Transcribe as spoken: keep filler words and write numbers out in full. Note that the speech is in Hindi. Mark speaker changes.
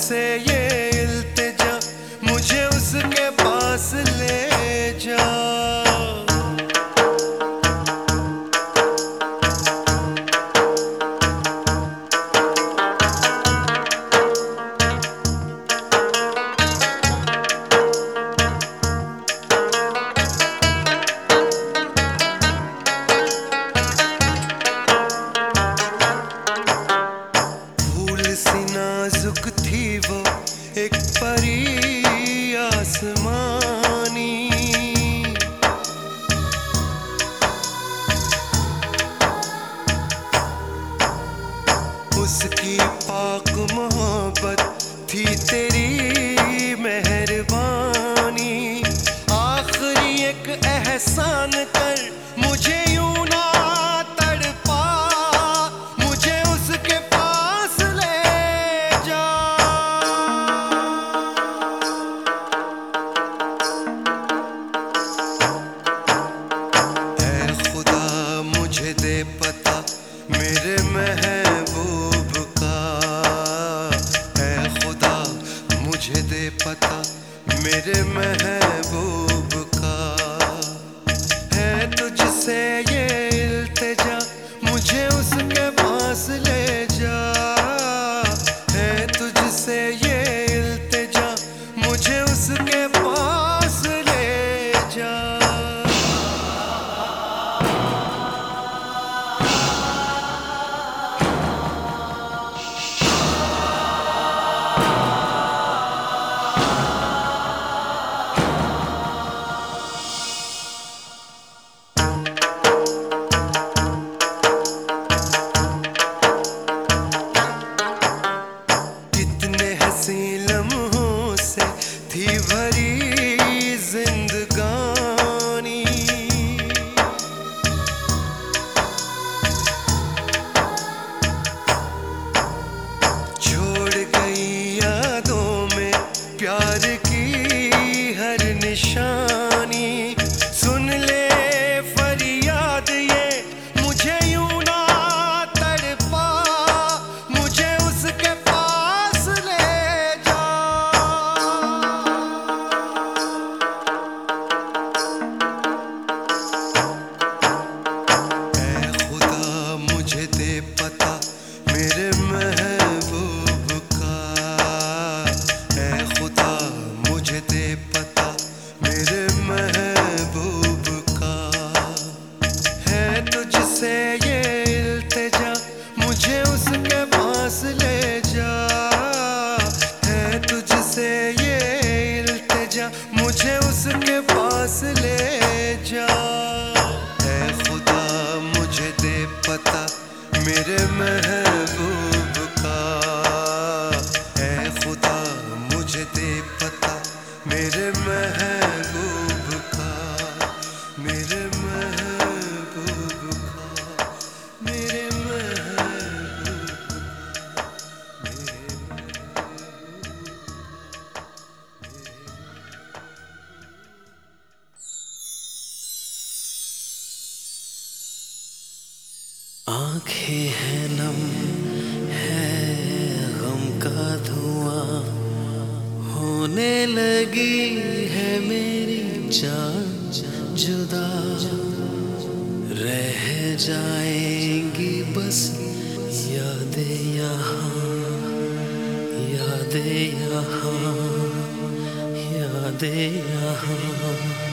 Speaker 1: तुझसे ये इल्तिजा, मुझे उसके पास ले जा। नाजुक थी वो एक परी आसमानी, उसकी पाक मोहब्बत थी तेरी मेहरबानी। आखिरी एक एहसान कर मुझे यूं ना तड़पा, मुझे उसके पास ले जा। ऐ खुदा मुझे दे पता मेरे महबूब का, ऐ खुदा मुझे दे पता मेरे महबूब का। है तुझसे ये इल्तिजा, मुझे उसके पास ले जा। है तुझसे ये इल्तिजा, मुझे उसके पास ले जा। लम्हों से थी भरी जिंदगानी, छोड़ गई यादों में प्यार की हर निशानी। सुन ले फरियाद ये मुझे यूं ना तड़पा, मुझे उसके पास ले जा। ऐ खुदा मुझे दे पता मेरे महबूब का, ऐ खुदा मुझे दे पता मेरे महबूब का। है तुझसे ये इल्तिजा, मुझे उसके पास ले जा। है तुझसे ये इल्तिजा, मुझे उसके पास ले जा। ऐ खुदा मुझे दे पता मेरे महबूब का, ऐ खुदा मुझे दे पता मेरे महबूब का, मेरे महबूब का, मेरे महबूब का, मेरे आँखें हैं नम है गम का धुआं, होने लगी है मेरी जान जुदा। रह जाएंगी बस यादें यहाँ, यादें यहाँ, यादें यहाँ।